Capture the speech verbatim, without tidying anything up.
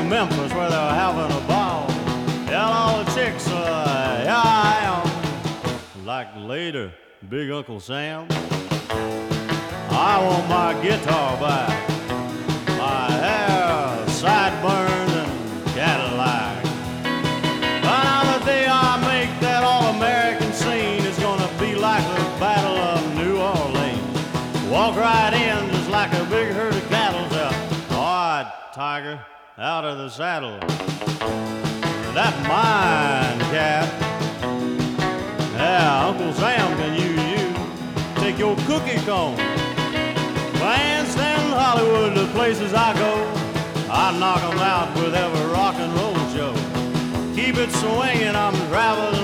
Memphis where they're having a ball. Tell all the chicks, uh, here I am. Like later, Big Uncle Sam, I want my guitar back, my hair sideburns and Cadillac. But now the day I make that all-American scene is gonna be like the Battle of New Orleans. Walk right in just like a big herd of cattle. All right, Tiger, out of the saddle. That mine, Cap. Yeah, Uncle Sam can use you. Take your cookie cone. Bandstand in Hollywood, the places I go, I knock 'em out with every rock and roll show. Keep it swinging, I'm traveling